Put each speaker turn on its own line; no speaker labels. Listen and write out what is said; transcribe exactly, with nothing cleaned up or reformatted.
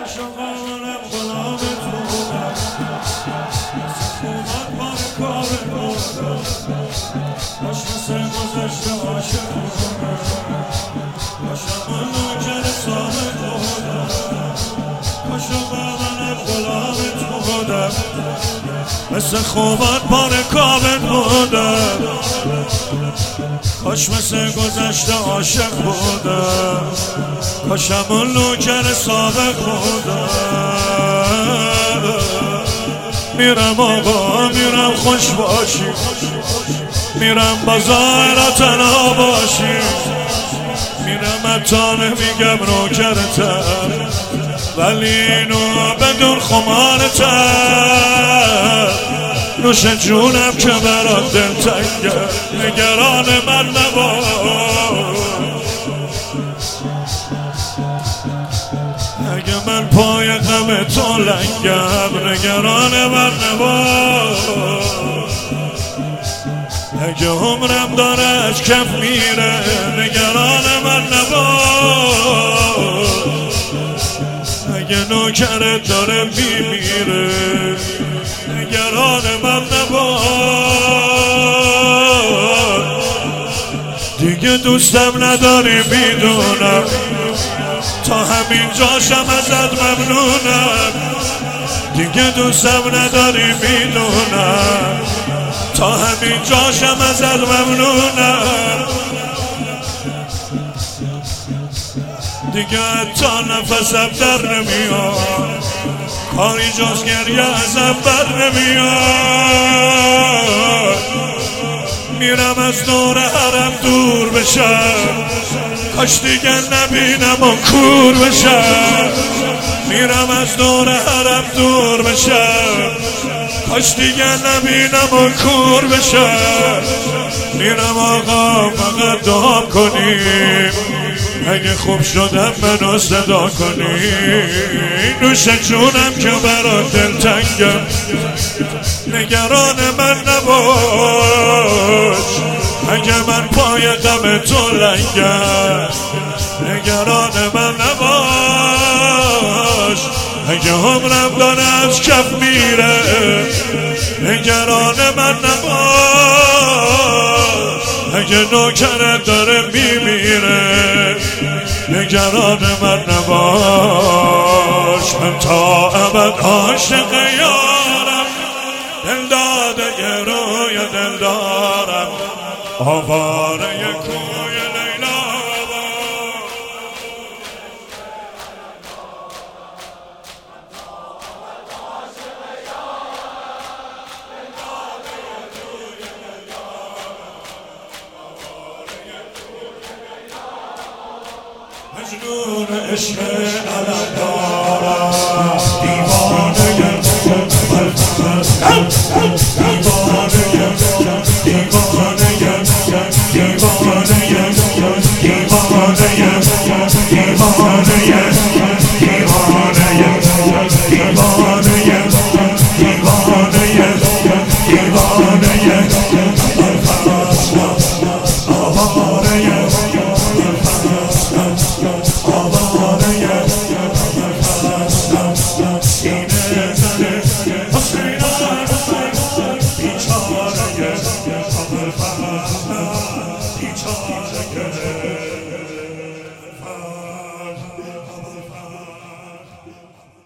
عاشقانم غلام تو بودم خوبت بار کار بودم باش مثل گذشته عاشق بودم باشم و نوکر صادق بودم عاشقانم غلام تو بودم مثل خوبت بار کار بودم کاش مثل گذشته عاشق بودم کاشم اون نوکر سابق بودم میرم آقا میرم خوش باشی میرم بازار تنها باشی میرم حتی نمیگم نوکرتم ولی اینو بدون خمارتم نوش جونم که برات دلتنگه نگران من نباش اگه من پای غم تو لنگم نگران من نباش اگه عمرم داره از کف میره نگران من نباش اگه نوکرت داره میمیره نگران من نباش دیگه دوستم نداری میدونم تا همین جاشم ازت ممنونم دیگه دوستم نداری میدونم تا همین جاشم ازت ممنونم دیگه حتی نفسم در نمیاد کاری جز گریه ازم بر نمیاد میرم از دور حرم دور بشم کاش دیگه نبینم و کور بشم میرم از دور حرم دور بشم کاش دیگه نبینم و کور بشم میرم آقا فقط دعا کنیم اگه خوب شدم منو صدا کنی نوش جونم که برات دلتنگم نگران من نباش اگه من پای غم تو لنگم نگران من نباش اگه عمرم داره از کف میره نگران من نباش اگه نوکرت داره میمیره نگران من نباش من تا ابد عاشق یارم دل داده یه روی دل دارم آواره کوی لیلا مجنون عشق علم دارم دیوانه دیوانه دیوانه دیوانه دیوانه دیوانه